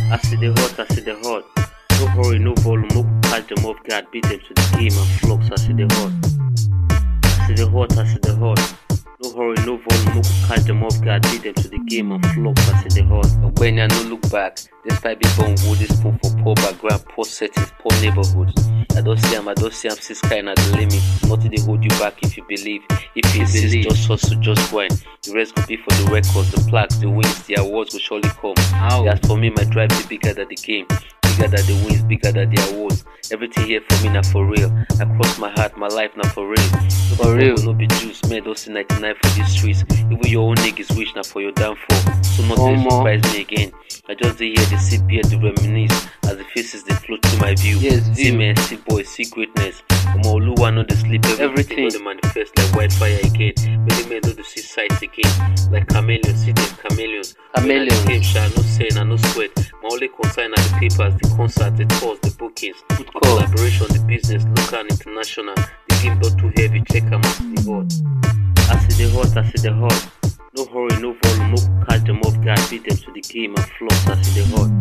I see the hot, I see the hot. No hurry, no volume, no catch them off guard, beat them to the game and flux. I see the hot. I see the hot, I see the hot. No hurry, no volume, no catch them off guard, beat them to the game and flux. I see the hot. But when I no look back, despite being born wood is spoon for poor background, poor settings, poor neighborhoods. I don't see him, see sky at the limit. Nothing they hold you back if you believe. If you insist, just hustle, just grind. The rest could be for the records, the plaques, the wins, the awards will surely come. As for me, my drive is bigger than the game. Bigger than the wins, bigger than the awards. Everything here for me now for real. I cross my heart, my life now for real. For real, no be juice, man. Don't see 99 for these streets. Even your own niggas wish now for your downfall. So nothing surprise me again. I just hear the see beer to reminisce as the faces they float through my view. See men, see boys, see greatness. Oluwa know the sleep, everything know the manifest like wildfire again. Many men know the see sights again. Like chameleons, see them chameleons. Chameleons. Game shall no say and no sweat. My only concern are the papers, the concerts, the tours, the bookings, the collaboration, the business, local and international. The game not too heavy, check them out the hot. I see the hot, I see the hot. No hurry, no volume, no catch them off guard, beat them to the game and flux. I see the hot.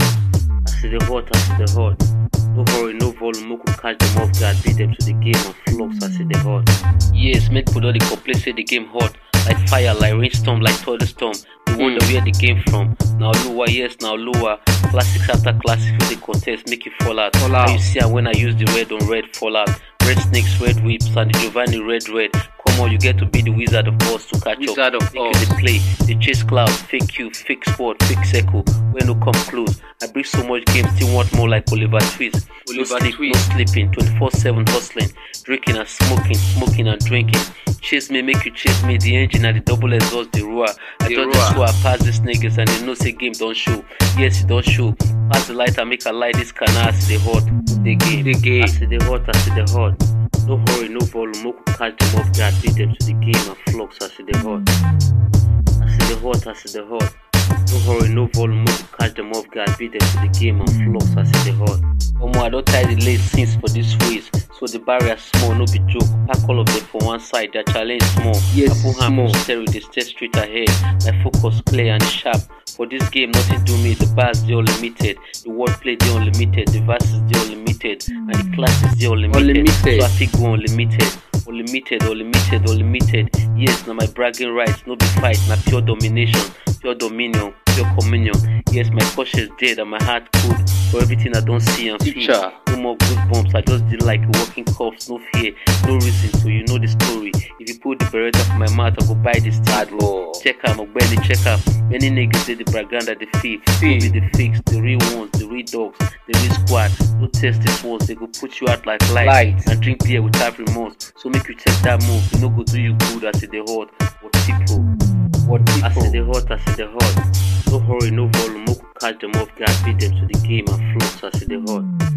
I see the hot, I see the hot. No hurry, no volume, no catch them off guard, beat them to the game and flux. I see the hot. Yes, mate put all the complaints, say the game hot. Like fire, like rainstorm, like thunderstorm. The wonder where the game from. Now Lua, yes, now Lua. Classics after classics for the contest, make it fall out. Now you see when I use the red on red, fall out. Red snakes, red whips, and the Giovanni red. Come on, you get to be the Wizard of Oz to catch up. Make you the play, the chase cloud, fake you, fake sport, fake circle. When no come close, I bring so much games, still want more like Oliver Twist. No sleep, no sleeping, 24/7 hustling, drinking and smoking and drinking. Chase me, make you chase me, the engine and the double exhaust, the roar. I thought this who I pass these niggas and they know say game don't show. Yes, it don't show. Pass the light and make a light this canal, I see the hot, the game. I see the hot, I see the hot. No hurry, no volume, no catch them off guard, beat them to the game and flux. I see the hot. I see the hot, I see the hot. No hurry, no volume, no catch them off guard, beat them to the game and flux. I see the hot. I don't tie the late scenes for this race, so the barrier small, no be joke. Pack all of them for one side, their challenge small. Yes, I put hand on stereo, they stay straight ahead. My focus clear and sharp. For this game, nothing do me. The bars they unlimited, the wordplay they unlimited, the verses they unlimited, and the classes they unlimited. So I think go unlimited. Unlimited. Yes, now my bragging rights, no be fight, na pure domination, pure dominion, pure communion. Yes, my posture is dead and my heart cold for everything I don't see and feel. No more goosebumps, I just did like walking cuffs, no fear, no reason to, you know the story. If you put the beretta for my mouth, I go buy this third roll. Check out, Mokbeli, check out. Many niggas say the braganda, the fake. No be the fakes, the real ones, the real dogs, the real squad. No test this ones, they go put you out like lights and drink beer without remorse. So make you check that move, you know go do you good. I see the hot, what people. I see the hot, I see the hot. No hurry, no volume, no catch them off guard, beat them to the game and flux. I see the hot.